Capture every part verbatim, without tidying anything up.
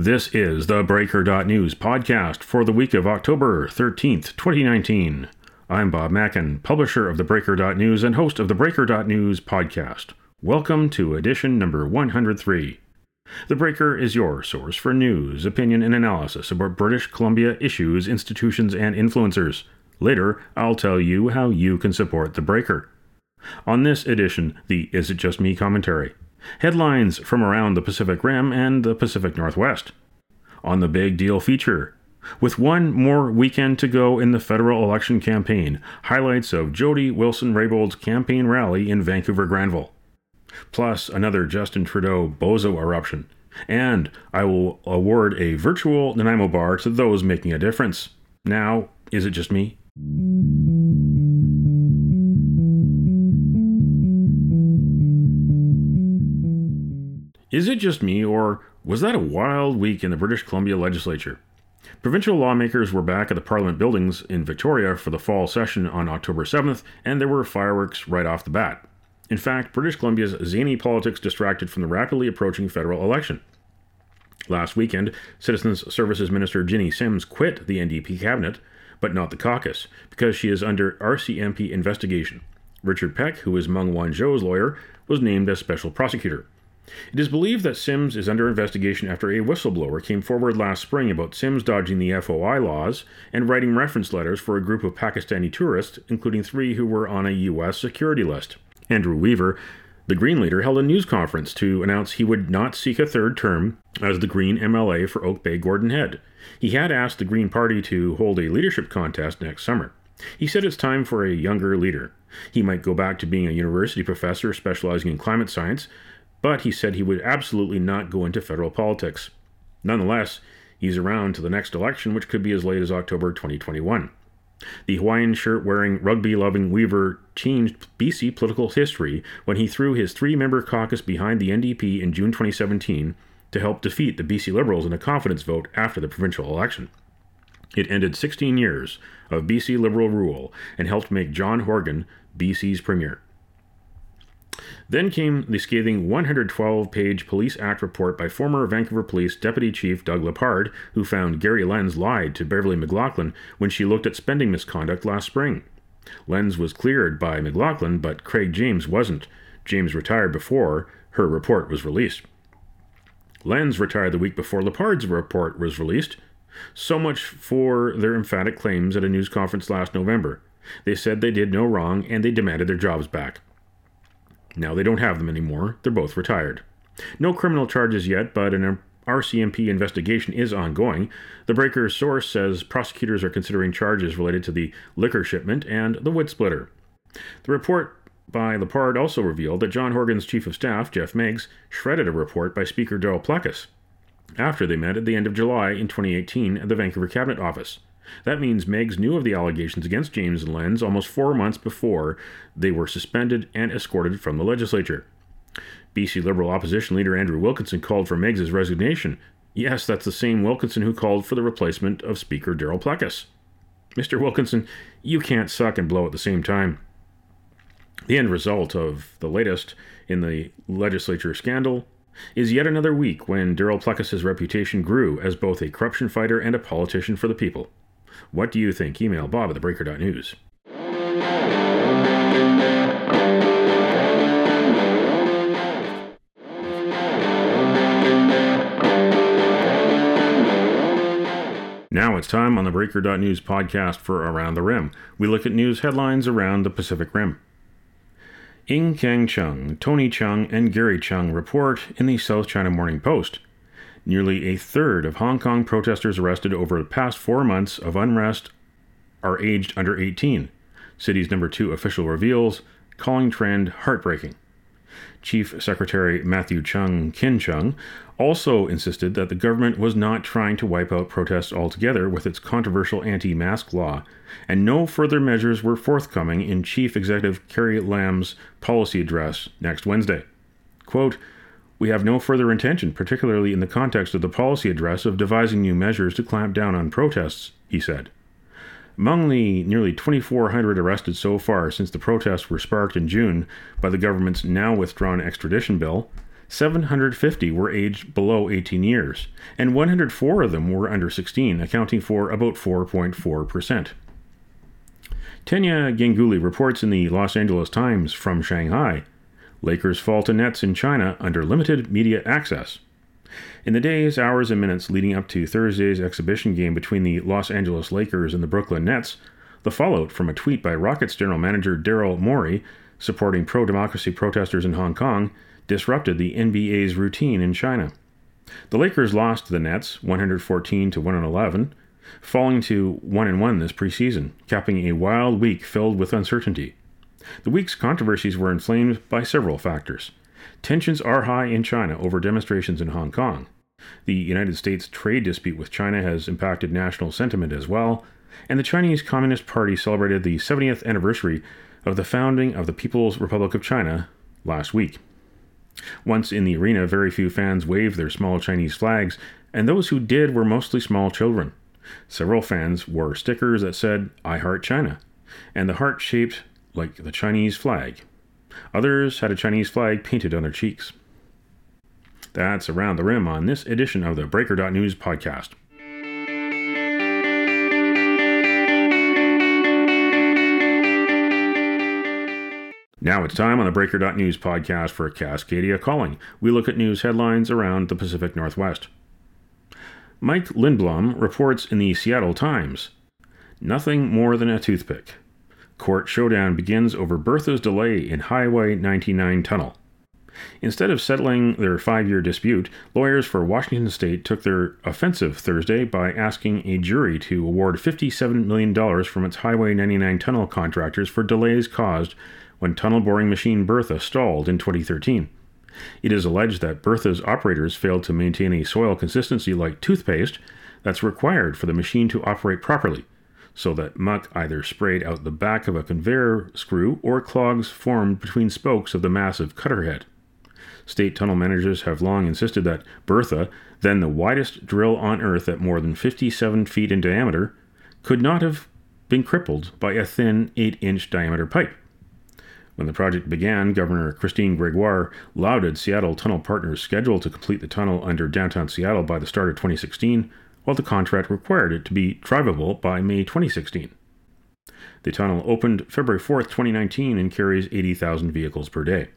This is the Breaker dot News podcast for the week of October thirteenth, twenty nineteen. I'm Bob Mackin, publisher of the Breaker dot News and host of the Breaker dot News podcast. Welcome to edition number one hundred three. The Breaker is your source for news, opinion, and analysis about British Columbia issues, institutions, and influencers. Later, I'll tell you how you can support the Breaker. On this edition, the Is It Just Me commentary. Headlines from around the Pacific Rim and the Pacific Northwest. On the Big Deal feature. With one more weekend to go in the federal election campaign, highlights of Jody Wilson-Raybould's campaign rally in Vancouver-Granville. Plus another Justin Trudeau bozo eruption. And I will award a virtual Nanaimo bar to those making a difference. Now, is it just me? Is it just me, or was that a wild week in the British Columbia legislature? Provincial lawmakers were back at the Parliament buildings in Victoria for the fall session on October seventh, and there were fireworks right off the bat. In fact, British Columbia's zany politics distracted from the rapidly approaching federal election. Last weekend, Citizens Services Minister Ginny Sims quit the N D P cabinet, but not the caucus, because she is under R C M P investigation. Richard Peck, who is Meng Wanzhou's lawyer, was named as special prosecutor. It is believed that Sims is under investigation after a whistleblower came forward last spring about Sims dodging the F O I laws and writing reference letters for a group of Pakistani tourists, including three who were on a U S security list. Andrew Weaver, the Green leader, held a news conference to announce he would not seek a third term as the Green M L A for Oak Bay Gordon Head. He had asked the Green Party to hold a leadership contest next summer. He said it's time for a younger leader. He might go back to being a university professor specializing in climate science, but he said he would absolutely not go into federal politics. Nonetheless, he's around to the next election, which could be as late as October twenty twenty-one. The Hawaiian shirt-wearing, rugby-loving Weaver changed B C political history when he threw his three-member caucus behind the N D P in June twenty seventeen to help defeat the B C Liberals in a confidence vote after the provincial election. It ended sixteen years of B C Liberal rule and helped make John Horgan B C's premier. Then came the scathing one hundred twelve page Police Act report by former Vancouver Police Deputy Chief Doug Lepard, who found Gary Lenz lied to Beverly McLaughlin when she looked at spending misconduct last spring. Lenz was cleared by McLaughlin, but Craig James wasn't. James retired before her report was released. Lenz retired the week before Lepard's report was released. So much for their emphatic claims at a news conference last November. They said they did no wrong and they demanded their jobs back. Now they don't have them anymore. They're both retired. No criminal charges yet, but an R C M P investigation is ongoing. The Breaker's source says prosecutors are considering charges related to the liquor shipment and the wood splitter. The report by Lepard also revealed that John Horgan's chief of staff, Jeff Meigs, shredded a report by Speaker Darryl Plecas after they met at the end of July in twenty eighteen at the Vancouver Cabinet Office. That means Meigs knew of the allegations against James and Lenz almost four months before they were suspended and escorted from the legislature. B C Liberal opposition leader Andrew Wilkinson called for Meigs' resignation. Yes, that's the same Wilkinson who called for the replacement of Speaker Darryl Plecas. Mister Wilkinson, you can't suck and blow at the same time. The end result of the latest in the legislature scandal is yet another week when Darryl Plecas' reputation grew as both a corruption fighter and a politician for the people. What do you think? Email Bob at the Breaker dot News. Now it's time on the Breaker dot News podcast for Around the Rim. We look at news headlines around the Pacific Rim. Ing Kang Chung, Tony Chung, and Gary Chung report in the South China Morning Post. Nearly a third of Hong Kong protesters arrested over the past four months of unrest are aged under eighteen. City's number two official reveals, calling trend heartbreaking. Chief Secretary Matthew Chung Kin Chung also insisted that the government was not trying to wipe out protests altogether with its controversial anti-mask law, and no further measures were forthcoming in Chief Executive Carrie Lam's policy address next Wednesday. Quote, "We have no further intention, particularly in the context of the policy address, of devising new measures to clamp down on protests," he said. Among the nearly twenty-four hundred arrested so far since the protests were sparked in June by the government's now withdrawn extradition bill, seven hundred fifty were aged below eighteen years, and one hundred four of them were under sixteen, accounting for about four point four percent. Tenya Ganguly reports in the Los Angeles Times from Shanghai, Lakers fall to nets in China under limited media access. In the days, hours, and minutes leading up to Thursday's exhibition game between the Los Angeles Lakers and the Brooklyn Nets, the fallout from a tweet by Rockets general manager Daryl Morey, supporting pro-democracy protesters in Hong Kong, disrupted the N B A's routine in China. The Lakers lost to the Nets one hundred fourteen to one hundred eleven, falling to one and one this preseason, capping a wild week filled with uncertainty. The week's controversies were inflamed by several factors. Tensions are high in China over demonstrations in Hong Kong. The United States trade dispute with China has impacted national sentiment as well, and the Chinese Communist Party celebrated the seventieth anniversary of the founding of the People's Republic of China last week. Once in the arena, very few fans waved their small Chinese flags, and those who did were mostly small children. Several fans wore stickers that said, "I heart China," and the heart shaped like the Chinese flag. Others had a Chinese flag painted on their cheeks. That's Around the Rim on this edition of the Breaker dot News podcast. Now it's time on the Breaker dot News podcast for Cascadia Calling. We look at news headlines around the Pacific Northwest. Mike Lindblom reports in the Seattle Times, nothing more than a toothpick. Court showdown begins over Bertha's delay in Highway ninety-nine tunnel. Instead of settling their five-year dispute, lawyers for Washington State took their offensive Thursday by asking a jury to award fifty-seven million dollars from its Highway ninety-nine tunnel contractors for delays caused when tunnel boring machine Bertha stalled in twenty thirteen. It is alleged that Bertha's operators failed to maintain a soil consistency like toothpaste that's required for the machine to operate properly, so that muck either sprayed out the back of a conveyor screw or clogs formed between spokes of the massive cutter head. State tunnel managers have long insisted that Bertha, then the widest drill on Earth at more than fifty-seven feet in diameter, could not have been crippled by a thin eight-inch diameter pipe. When the project began, Governor Christine Gregoire lauded Seattle Tunnel Partners' schedule to complete the tunnel under downtown Seattle by the start of twenty sixteen, while the contract required it to be drivable by May twenty sixteen. The tunnel opened February fourth, twenty nineteen, and carries eighty thousand vehicles per day.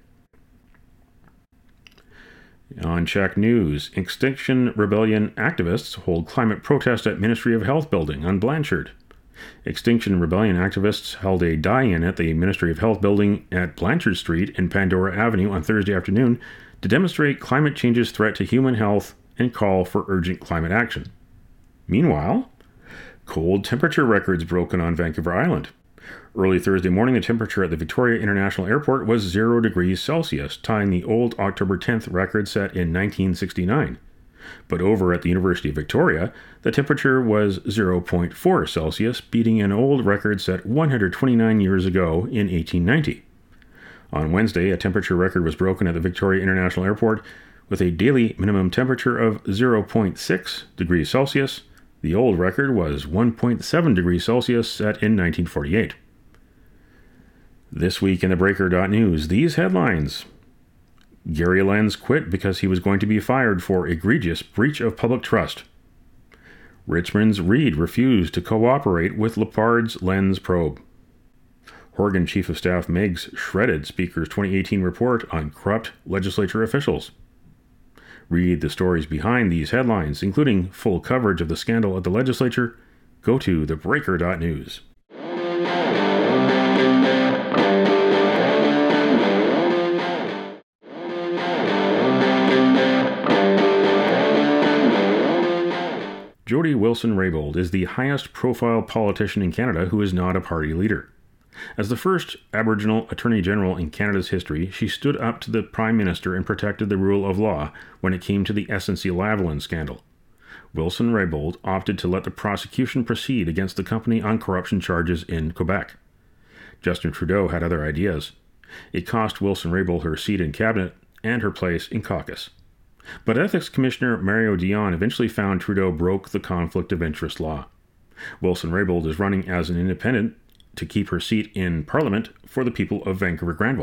On Check News, Extinction Rebellion activists hold climate protest at Ministry of Health building on Blanchard. Extinction Rebellion activists held a die-in at the Ministry of Health building at Blanchard Street and Pandora Avenue on Thursday afternoon to demonstrate climate change's threat to human health and call for urgent climate action. Meanwhile, cold temperature records broken on Vancouver Island. Early Thursday morning, the temperature at the Victoria International Airport was zero degrees Celsius, tying the old October tenth record set in nineteen sixty-nine. But over at the University of Victoria, the temperature was zero point four Celsius, beating an old record set one hundred twenty-nine years ago in eighteen ninety. On Wednesday, a temperature record was broken at the Victoria International Airport with a daily minimum temperature of zero point six degrees Celsius. The old record was one point seven degrees Celsius, set in nineteen forty-eight. This week in the Breaker dot News, these headlines. Gary Lenz quit because he was going to be fired for egregious breach of public trust. Richmond's Reid refused to cooperate with Lepard's Lenz probe. Horgan Chief of Staff Meigs shredded Speaker's twenty eighteen report on corrupt legislature officials. Read the stories behind these headlines, including full coverage of the scandal at the legislature. Go to the Breaker dot News. Jody Wilson-Raybould is the highest-profile politician in Canada who is not a party leader. As the first Aboriginal Attorney General in Canada's history, she stood up to the Prime Minister and protected the rule of law when it came to the S N C-Lavalin scandal. Wilson-Raybould opted to let the prosecution proceed against the company on corruption charges in Quebec. Justin Trudeau had other ideas. It cost Wilson-Raybould her seat in cabinet and her place in caucus. But Ethics Commissioner Mario Dion eventually found Trudeau broke the conflict of interest law. Wilson-Raybould is running as an independent to keep her seat in Parliament for the people of Vancouver-Granville.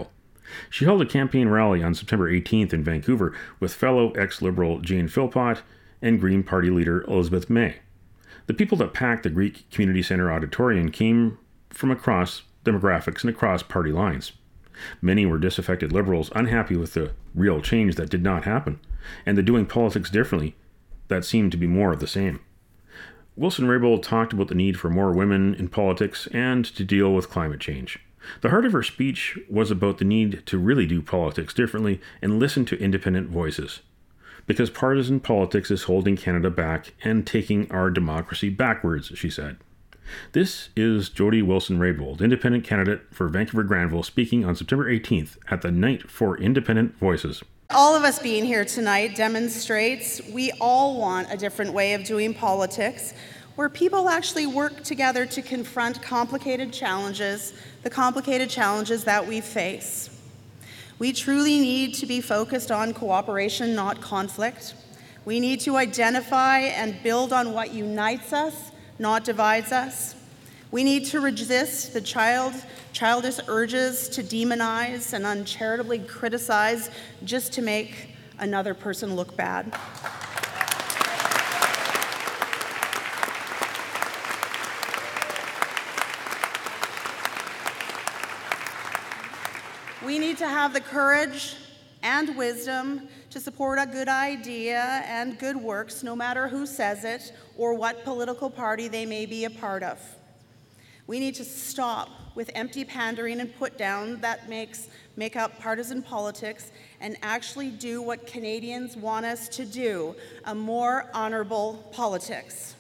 She held a campaign rally on September eighteenth in Vancouver with fellow ex-Liberal Jane Philpott and Green Party leader Elizabeth May. The people that packed the Greek Community Centre auditorium came from across demographics and across party lines. Many were disaffected Liberals, unhappy with the real change that did not happen, and the doing politics differently that seemed to be more of the same. Wilson-Raybould talked about the need for more women in politics and to deal with climate change. The heart of her speech was about the need to really do politics differently and listen to independent voices. Because partisan politics is holding Canada back and taking our democracy backwards, she said. This is Jody Wilson-Raybould, independent candidate for Vancouver-Granville, speaking on September eighteenth at the Night for Independent Voices. All of us being here tonight demonstrates we all want a different way of doing politics, where people actually work together to confront complicated challenges, the complicated challenges that we face. We truly need to be focused on cooperation, not conflict. We need to identify and build on what unites us, not divides us. We need to resist the child, childish urges to demonize and uncharitably criticize just to make another person look bad. We need to have the courage and wisdom to support a good idea and good works, no matter who says it or what political party they may be a part of. We need to stop with empty pandering and put down that makes make up partisan politics and actually do what Canadians want us to do, a more honorable politics.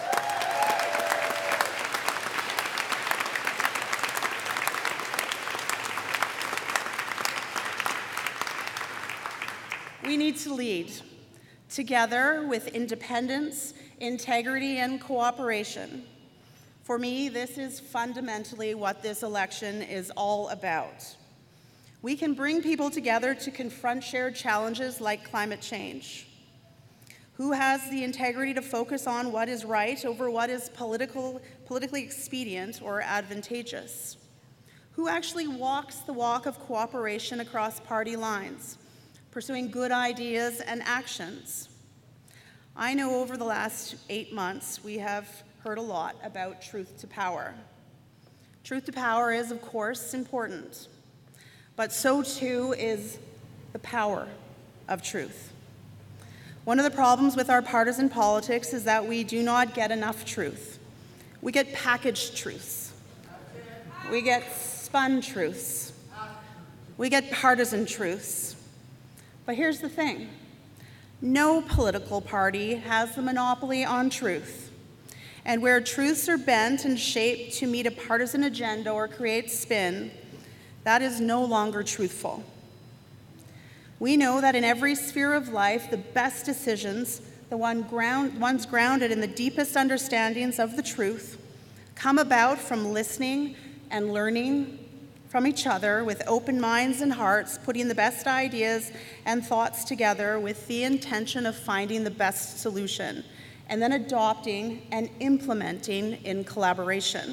We need to lead, together with independence, integrity, and cooperation. For me, this is fundamentally what this election is all about. We can bring people together to confront shared challenges like climate change. Who has the integrity to focus on what is right over what is political, politically expedient or advantageous? Who actually walks the walk of cooperation across party lines, pursuing good ideas and actions? I know over the last eight months we have heard a lot about truth to power. Truth to power is, of course, important, but so too is the power of truth. One of the problems with our partisan politics is that we do not get enough truth. We get packaged truths. We get spun truths. We get partisan truths. But here's the thing. No political party has the monopoly on truth. And where truths are bent and shaped to meet a partisan agenda or create spin, that is no longer truthful. We know that in every sphere of life, the best decisions, the one ground, ones grounded in the deepest understandings of the truth, come about from listening and learning from each other with open minds and hearts, putting the best ideas and thoughts together with the intention of finding the best solution, and then adopting and implementing in collaboration.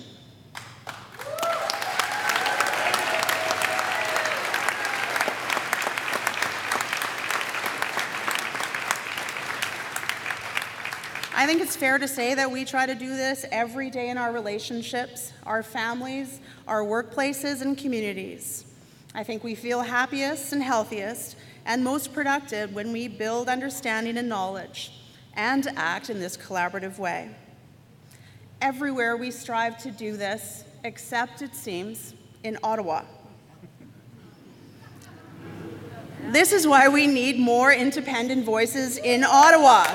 I think it's fair to say that we try to do this every day in our relationships, our families, our workplaces, and communities. I think we feel happiest and healthiest and most productive when we build understanding and knowledge and act in this collaborative way. Everywhere we strive to do this, except, it seems, in Ottawa. This is why we need more independent voices in Ottawa.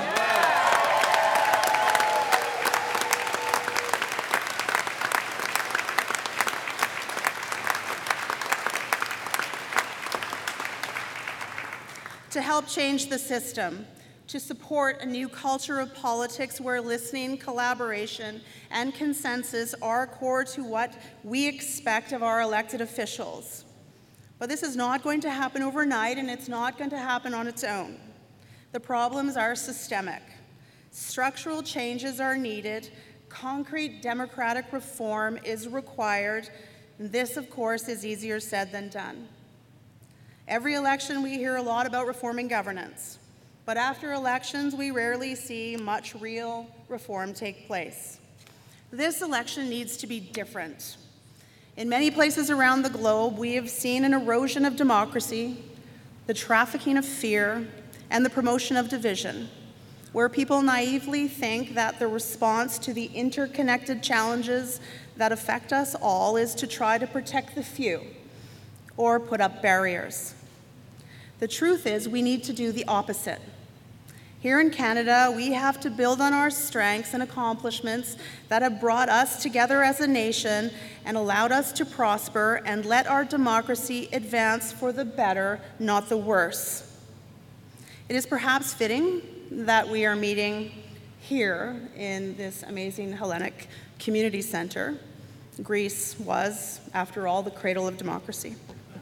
To help change the system, to support a new culture of politics where listening, collaboration, and consensus are core to what we expect of our elected officials. But this is not going to happen overnight, and it's not going to happen on its own. The problems are systemic. Structural changes are needed. Concrete democratic reform is required. This, of course, is easier said than done. Every election we hear a lot about reforming governance, but after elections we rarely see much real reform take place. This election needs to be different. In many places around the globe, we have seen an erosion of democracy, the trafficking of fear, and the promotion of division, where people naively think that the response to the interconnected challenges that affect us all is to try to protect the few or put up barriers. The truth is, we need to do the opposite. Here in Canada, we have to build on our strengths and accomplishments that have brought us together as a nation and allowed us to prosper and let our democracy advance for the better, not the worse. It is perhaps fitting that we are meeting here in this amazing Hellenic Community Center. Greece was, after all, the cradle of democracy.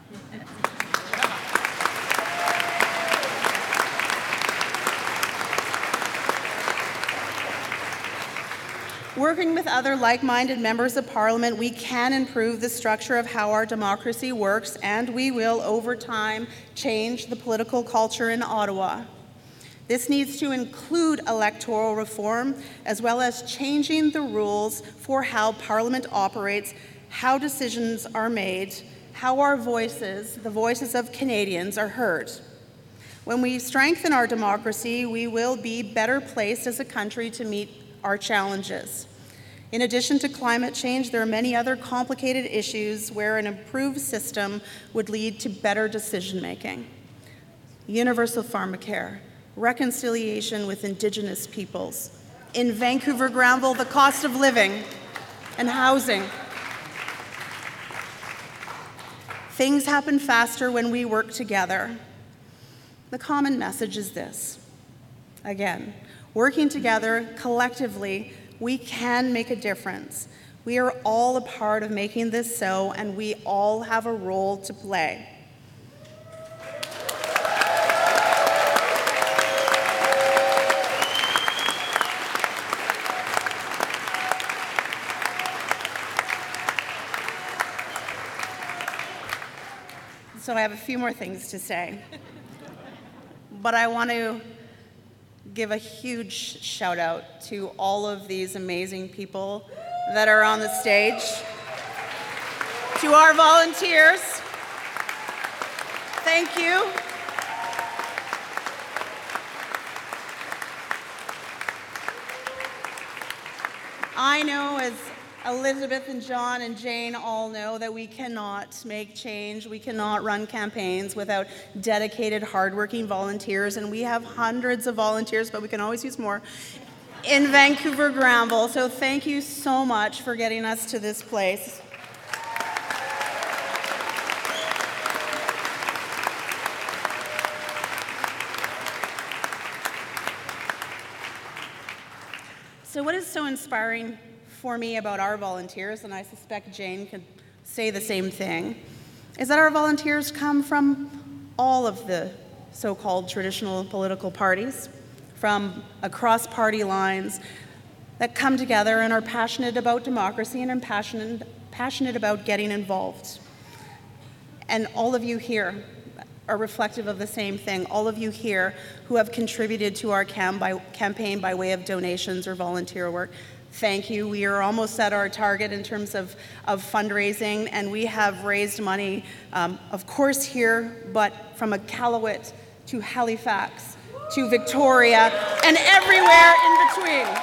Working with other like-minded members of Parliament, we can improve the structure of how our democracy works, and we will, over time, change the political culture in Ottawa. This needs to include electoral reform, as well as changing the rules for how Parliament operates, how decisions are made, how our voices, the voices of Canadians, are heard. When we strengthen our democracy, we will be better placed as a country to meet our challenges. In addition to climate change, there are many other complicated issues where an improved system would lead to better decision-making. Universal pharmacare, reconciliation with Indigenous peoples. In Vancouver Granville, the cost of living and housing. Things happen faster when we work together. The common message is this. Again, working together collectively, we can make a difference. We are all a part of making this so, and we all have a role to play. So I have a few more things to say, but I want to give a huge shout out to all of these amazing people that are on the stage, to our volunteers. Thank you. I know, as Elizabeth and John and Jane all know, that we cannot make change, we cannot run campaigns without dedicated, hardworking volunteers, and we have hundreds of volunteers, but we can always use more, in Vancouver Granville. So thank you so much for getting us to this place. So what is so inspiring for me about our volunteers, and I suspect Jane could say the same thing, is that our volunteers come from all of the so-called traditional political parties, from across party lines, that come together and are passionate about democracy and are passionate, passionate about getting involved. And all of you here are reflective of the same thing. All of you here who have contributed to our cam by, campaign by way of donations or volunteer work, thank you. We are almost at our target in terms of, of fundraising, and we have raised money, um, of course here, but from Iqaluit to Halifax to Victoria and everywhere in between.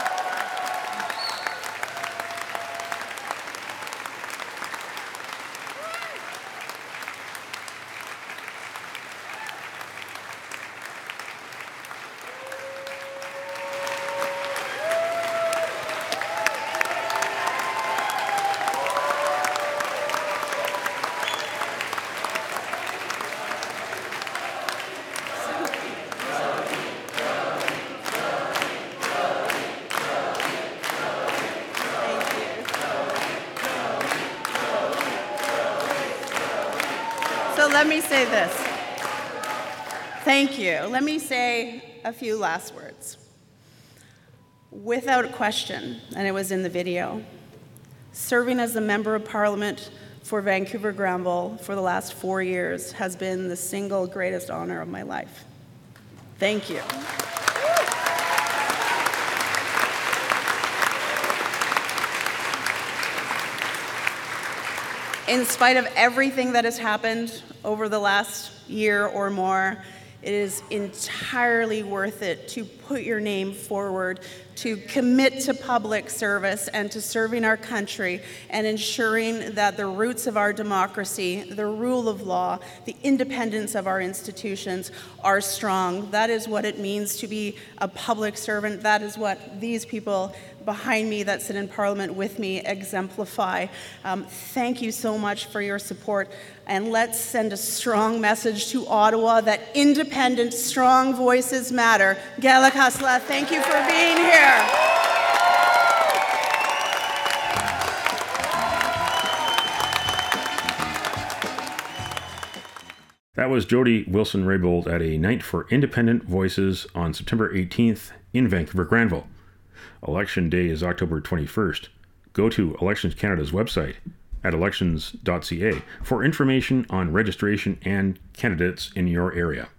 Let me say this. Thank you. Let me say a few last words. Without question, and it was in the video, serving as a member of Parliament for Vancouver Granville for the last four years has been the single greatest honor of my life. Thank you. In spite of everything that has happened over the last year or more, it is entirely worth it to put your name forward, to commit to public service and to serving our country and ensuring that the roots of our democracy, the rule of law, the independence of our institutions are strong. That is what it means to be a public servant. That is what these people behind me that sit in Parliament with me exemplify. Um, thank you so much for your support, and let's send a strong message to Ottawa that independent, strong voices matter. Gala Kasla, thank you for being here. That was Jody Wilson-Raybould at a Night for Independent Voices on September eighteenth in Vancouver Granville. Election Day is October twenty-first. Go to Elections Canada's website at elections dot c a for information on registration and candidates in your area.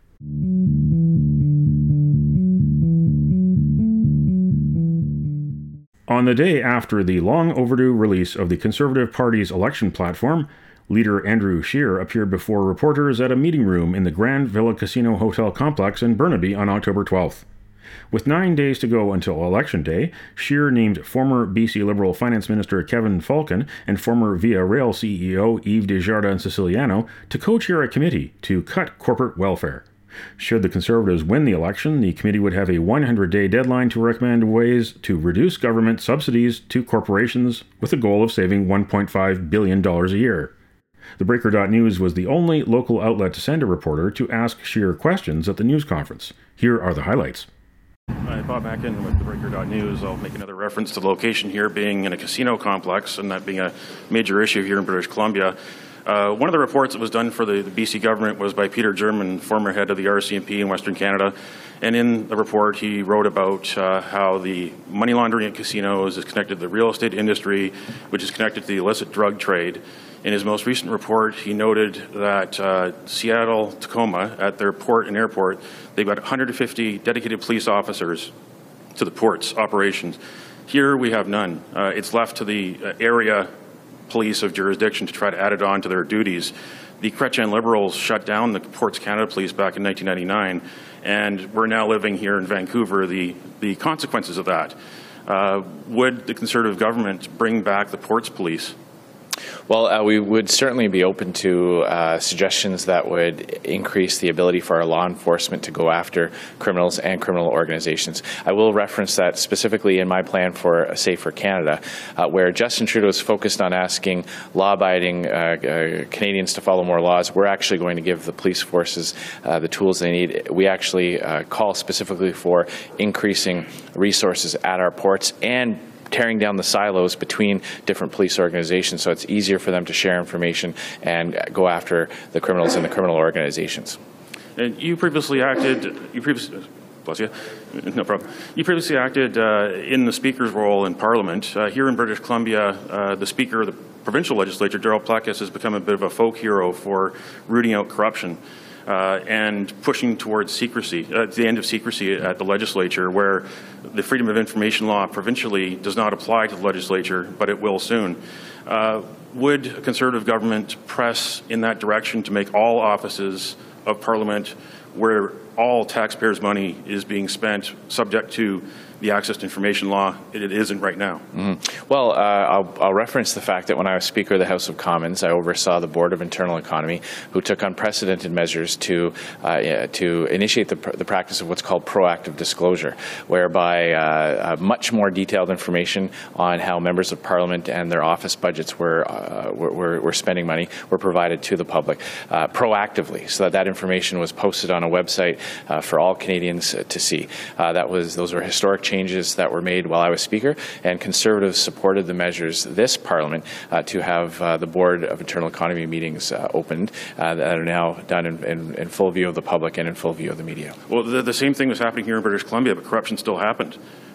On the day after the long overdue release of the Conservative Party's election platform, leader Andrew Scheer appeared before reporters at a meeting room in the Grand Villa Casino Hotel Complex in Burnaby on October twelfth. With nine days to go until Election Day, Scheer named former B C Liberal Finance Minister Kevin Falcon and former Via Rail C E O Yves Desjardins Siciliano to co-chair a committee to cut corporate welfare. Should the Conservatives win the election, the committee would have a one hundred day deadline to recommend ways to reduce government subsidies to corporations with a goal of saving one point five billion dollars a year. The Breaker dot News was the only local outlet to send a reporter to ask Scheer questions at the news conference. Here are the highlights. Hi, Bob Mackin with the Breaker dot News. I'll make another reference to the location here being in a casino complex and that being a major issue here in British Columbia. Uh, one of the reports that was done for the, the B C government was by Peter German, former head of the R C M P in Western Canada. And in the report, he wrote about uh, how the money laundering at casinos is connected to the real estate industry, which is connected to the illicit drug trade. In his most recent report, he noted that uh, Seattle, Tacoma, at their port and airport, they've got one hundred fifty dedicated police officers to the port's operations. Here we have none. Uh, it's left to the uh, area police of jurisdiction to try to add it on to their duties. The Chrétien Liberals shut down the Ports Canada Police back in nineteen ninety-nine, and we're now living here in Vancouver the, the consequences of that. Uh, would the Conservative government bring back the Ports Police? Well, uh, we would certainly be open to uh, suggestions that would increase the ability for our law enforcement to go after criminals and criminal organizations. I will reference that specifically in my plan for a Safer Canada, uh, where Justin Trudeau is focused on asking law-abiding uh, uh, Canadians to follow more laws. We're actually going to give the police forces uh, the tools they need. We actually uh, call specifically for increasing resources at our ports and tearing down the silos between different police organizations so it's easier for them to share information and go after the criminals and the criminal organizations. And you previously acted, you previously, bless you, no problem. You previously acted uh, in the Speaker's role in Parliament. Uh, here in British Columbia, uh, the Speaker of the provincial legislature, Darryl Plecas, has become a bit of a folk hero for rooting out corruption. Uh, and pushing towards secrecy, uh, the end of secrecy at the legislature, where the Freedom of Information law provincially does not apply to the legislature, but it will soon. Uh, would a Conservative government press in that direction to make all offices of Parliament where all taxpayers' money is being spent subject to the Access to Information Law? It isn't right now. Mm-hmm. Well, uh, I'll, I'll reference the fact that when I was Speaker of the House of Commons, I oversaw the Board of Internal Economy, who took unprecedented measures to uh, yeah, to initiate the, pr the practice of what's called proactive disclosure, whereby uh, uh, much more detailed information on how members of Parliament and their office budgets were uh, were, were spending money were provided to the public uh, proactively, so that that information was posted on a website uh, for all Canadians uh, to see. Uh, that was those were historic changes that were made while I was Speaker, and Conservatives supported the measures this Parliament uh, to have uh, the Board of Internal Economy meetings uh, opened uh, that are now done in, in, in full view of the public and in full view of the media. Well, the, the same thing was happening here in British Columbia, but corruption still happened.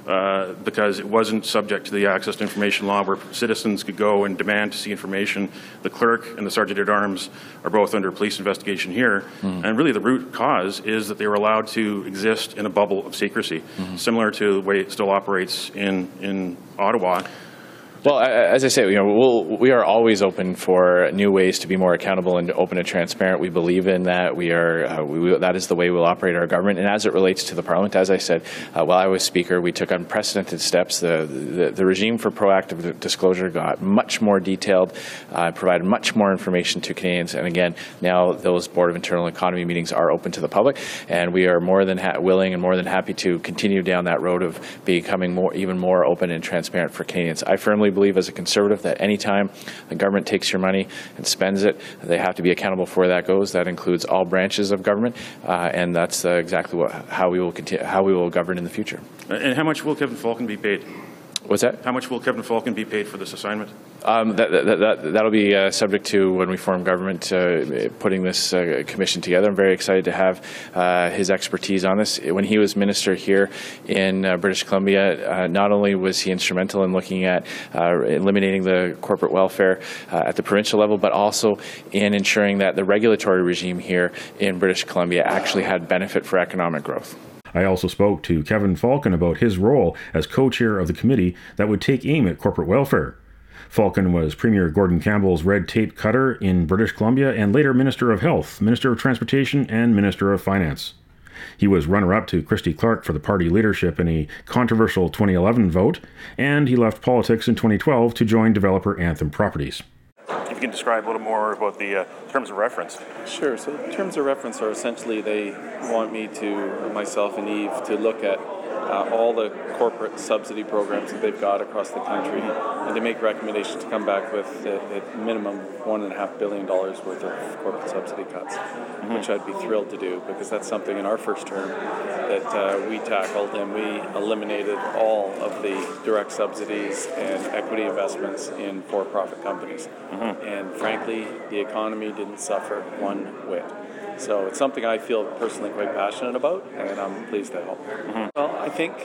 uh, because it wasn't subject to the access to information law where citizens could go and demand to see information. The clerk and the sergeant at arms are both under police investigation here. Mm. And really the root cause is that they were allowed to exist in a bubble of secrecy, mm-hmm. similar to the way it still operates in, in Ottawa. Well, as I say, you know, we'll, we are always open for new ways to be more accountable and open and transparent. We believe in that. We are uh, we, that is the way we'll operate our government. And as it relates to the Parliament, as I said, uh, while I was Speaker, we took unprecedented steps. The the, the regime for proactive disclosure got much more detailed, uh, provided much more information to Canadians. And again, now those Board of Internal Economy meetings are open to the public, and we are more than ha- willing and more than happy to continue down that road of becoming more, even more open and transparent for Canadians. I firmly believe as a Conservative that any time the government takes your money and spends it, they have to be accountable for where that goes. That includes all branches of government, uh, and that's uh, exactly what, how we will continue, how we will govern in the future. And how much will Kevin Falcon be paid? What's that? How much will Kevin Falcon be paid for this assignment? Um, that, that, that, that'll be uh, subject to when we form government, uh, putting this uh, commission together. I'm very excited to have uh, his expertise on this. When he was minister here in uh, British Columbia, uh, not only was he instrumental in looking at uh, eliminating the corporate welfare uh, at the provincial level, but also in ensuring that the regulatory regime here in British Columbia actually had benefit for economic growth. I also spoke to Kevin Falcon about his role as co-chair of the committee that would take aim at corporate welfare. Falcon was Premier Gordon Campbell's red tape cutter in British Columbia and later Minister of Health, Minister of Transportation, and Minister of Finance. He was runner-up to Christy Clark for the party leadership in a controversial twenty eleven vote, and he left politics in twenty twelve to join developer Anthem Properties. If you can describe a little more about the uh, terms of reference. Sure. So terms of reference are essentially they want me to, myself and Eve, to look at uh, all the corporate subsidy programs that they've got across the country, and they make recommendations to come back with at, at minimum one and a half billion dollars worth of corporate subsidy cuts, mm-hmm. which I'd be thrilled to do because that's something in our first term that uh, we tackled, and we eliminated all of the direct subsidies and equity investments in for-profit companies. Mm-hmm. And frankly, the economy didn't suffer one whit. So it's something I feel personally quite passionate about, and I'm pleased to help. Mm-hmm. Well, I think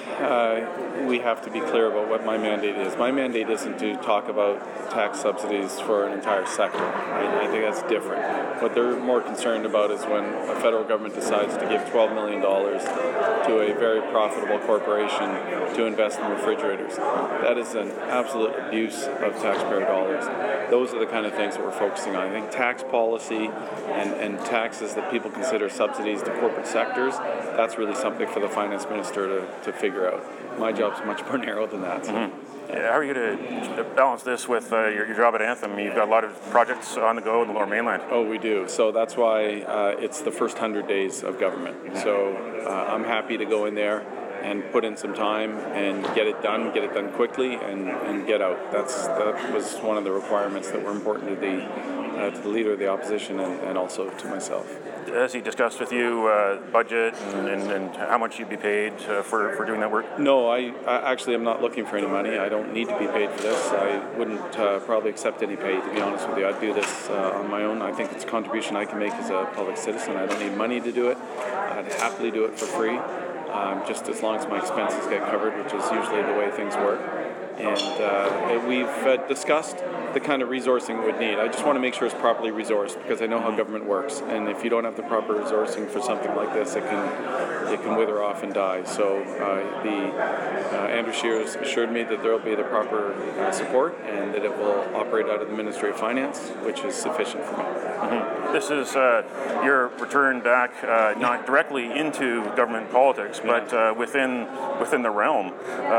uh, we have to be clear about what my mandate is. My mandate isn't to talk about tax subsidies for an entire sector. I, I think that's different. What they're more concerned about is when a federal government decides to give twelve million dollars to a very profitable corporation to invest in refrigerators. That is an absolute abuse of taxpayer dollars. Those are the kind of things that we're focusing on. I think tax policy and, and taxes that people consider subsidies to corporate sectors, that's really something for the finance minister to, to figure out. My job's much more narrow than that. So. Mm-hmm. Yeah, how are you going to balance this with uh, your, your job at Anthem? You've got a lot of projects on the go in the Lower Mainland. Oh, we do. So that's why uh, it's the first one hundred days of government. So uh, I'm happy to go in there and put in some time and get it done, get it done quickly, and, and get out. That's that was one of the requirements that were important to the uh, to the leader of the opposition and, and also to myself. Has he discussed with you uh, budget and, and, and how much you'd be paid uh, for, for doing that work? No, I, I actually am not looking for any money. I don't need to be paid for this. I wouldn't uh, probably accept any pay, to be honest with you. I'd do this uh, on my own. I think it's a contribution I can make as a public citizen. I don't need money to do it. I'd happily do it for free, um, just as long as my expenses get covered, which is usually the way things work. And uh, we've uh, discussed the kind of resourcing we would need. I just want to make sure it's properly resourced because I know how government works. And if you don't have the proper resourcing for something like this, it can it can wither off and die. So uh, the uh, Andrew Scheer has assured me that there will be the proper uh, support and that it will operate out of the Ministry of Finance, which is sufficient for me. Mm-hmm. This is uh, your return back, uh, not directly into government politics, but uh, within within the realm.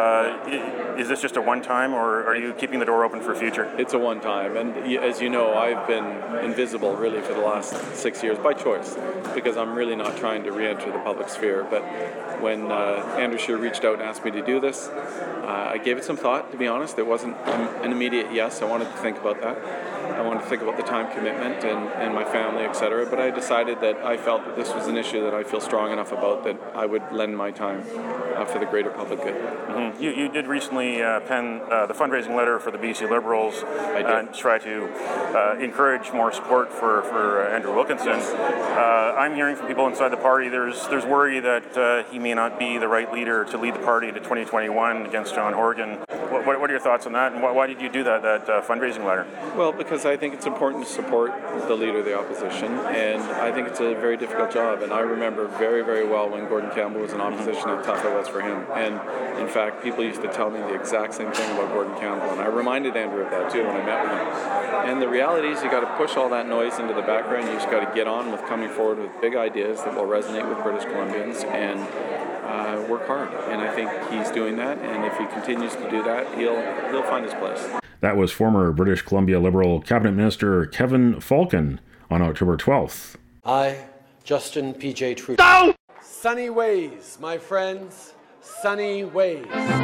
Uh, is this just a one-time, or are you keeping the door open for future? It's a one-time, and as you know, I've been invisible really for the last six years by choice, because I'm really not trying to re-enter the public sphere. But when uh, Andrew Scheer reached out and asked me to do this, uh, I gave it some thought, to be honest. It wasn't an immediate yes. I wanted to think about that. I wanted to think about the time commitment and, and my family, et cetera. But I decided that I felt that this was an issue that I feel strong enough about that I would lend spend my time uh, for the greater public good. Mm-hmm. You, you did recently uh, pen uh, the fundraising letter for the B C Liberals and try to uh, encourage more support for, for uh, Andrew Wilkinson. Uh, I'm hearing from people inside the party there's there's worry that uh, he may not be the right leader to lead the party to twenty twenty-one against John Horgan. What, what, what are your thoughts on that, and why, why did you do that, that uh, fundraising letter? Well, because I think it's important to support the leader of the opposition, and I think it's a very difficult job. And I remember very, very well when Gordon Campbell was in opposition, how tough it was for him. And in fact, people used to tell me the exact same thing about Gordon Campbell, and I reminded Andrew of that too when I met with him. And the reality is, you got to push all that noise into the background. You just got to get on with coming forward with big ideas that will resonate with British Columbians, and uh, work hard. And I think he's doing that. And if he continues to do that, he'll he'll find his place. That was former British Columbia Liberal Cabinet Minister Kevin Falcon on October twelfth. I, Justin P J Trudeau. No! Sunny ways, my friends, sunny ways.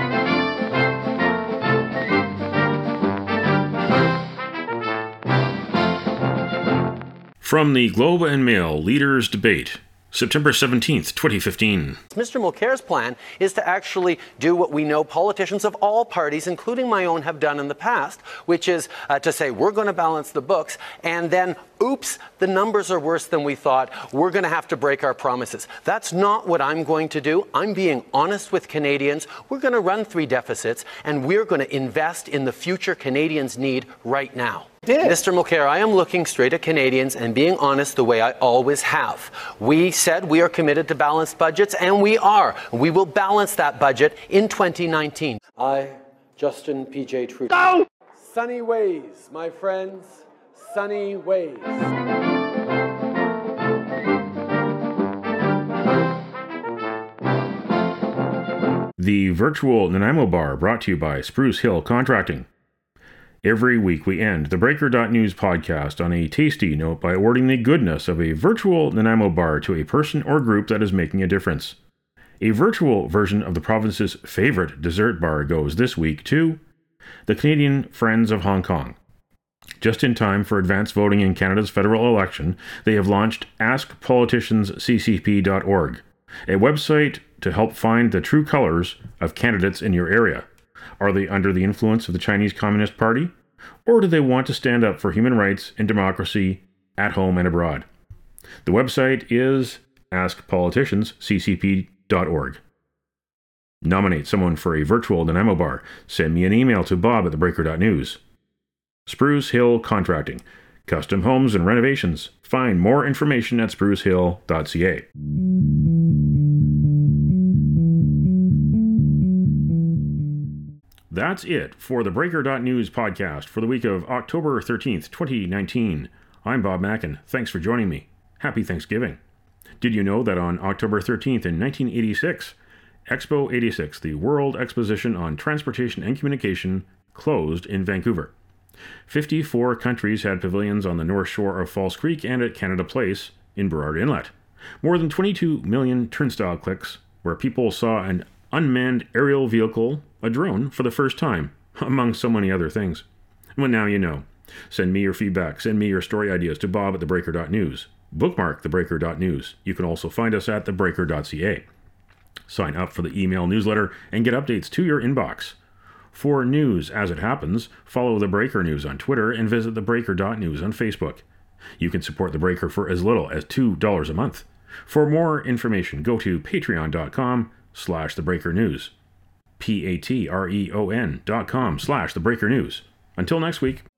From the Globe and Mail Leaders Debate, September seventeenth, twenty fifteen. Mister Mulcair's plan is to actually do what we know politicians of all parties, including my own, have done in the past, which is uh, to say we're going to balance the books, and then, oops, the numbers are worse than we thought. We're going to have to break our promises. That's not what I'm going to do. I'm being honest with Canadians. We're going to run three deficits, and we're going to invest in the future Canadians need right now. Did. Mister Mulcair, I am looking straight at Canadians and being honest the way I always have. We said we are committed to balanced budgets, and we are. We will balance that budget in twenty nineteen. I, Justin P J Trudeau. No! Sunny ways, my friends, sunny ways. The virtual Nanaimo Bar, brought to you by Spruce Hill Contracting. Every week we end the Breaker dot News podcast on a tasty note by awarding the goodness of a virtual Nanaimo bar to a person or group that is making a difference. A virtual version of the province's favorite dessert bar goes this week to the Canadian Friends of Hong Kong. Just in time for advanced voting in Canada's federal election, they have launched ask politicians c c p dot org, a website to help find the true colors of candidates in your area. Are they under the influence of the Chinese Communist Party? Or do they want to stand up for human rights and democracy at home and abroad? The website is ask politicians c c p dot org. Nominate someone for a virtual Nanaimo bar. Send me an email to bob at the breaker dot news. Spruce Hill Contracting. Custom homes and renovations. Find more information at spruce hill dot c a. That's it for the Breaker dot News podcast for the week of October thirteenth, twenty nineteen. I'm Bob Mackin. Thanks for joining me. Happy Thanksgiving. Did you know that on October thirteenth in nineteen eighty-six, Expo eighty-six, the World Exposition on Transportation and Communication, closed in Vancouver? fifty-four countries had pavilions on the north shore of False Creek and at Canada Place in Burrard Inlet. More than twenty-two million turnstile clicks, where people saw an unmanned aerial vehicle, a drone, for the first time, among so many other things. Well, now you know. Send me your feedback. Send me your story ideas to bob at the breaker dot news. Bookmark the breaker dot news. You can also find us at the breaker dot c a. Sign up for the email newsletter and get updates to your inbox. For news as it happens, follow The Breaker News on Twitter and visit the breaker dot news on Facebook. You can support The Breaker for as little as two dollars a month. For more information, go to patreon dot com slash the breaker news. P A T R E O N dot com slash the breaker news. Until next week.